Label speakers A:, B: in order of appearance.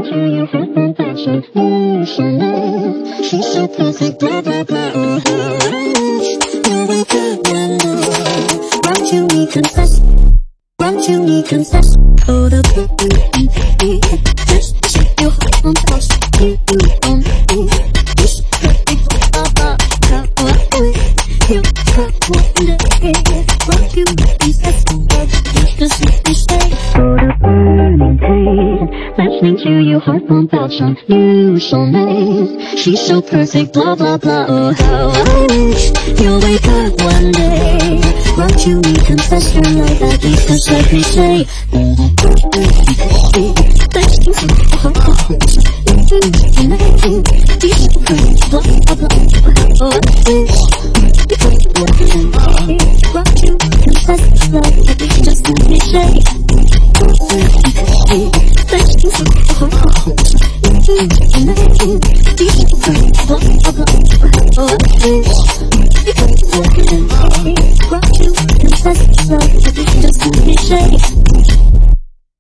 A: Listening to your heart and passion. Ooh, so nice. She's so perfect, blah, blah, blah. Oh, you wake up one day. Won't you me confess? Won't you me confess? Oh, the just shake your heart and passion. You on me. This perfect, blah, blah, blah. You got one day. Won't you me confess? Just let me stay. For the burning pain. Listening to your heart pump out some new soulmate. She's so perfect, blah, blah, blah. Oh, how I wish you'll wake up one day. Won't you me confess your love that you just let me say. Listening to your heart pump out some new soulmate. She's so perfect, blah, blah, blah. Oh, I wish you'll wake up one day. Won't you confess your love that you just let me say. Just let me say.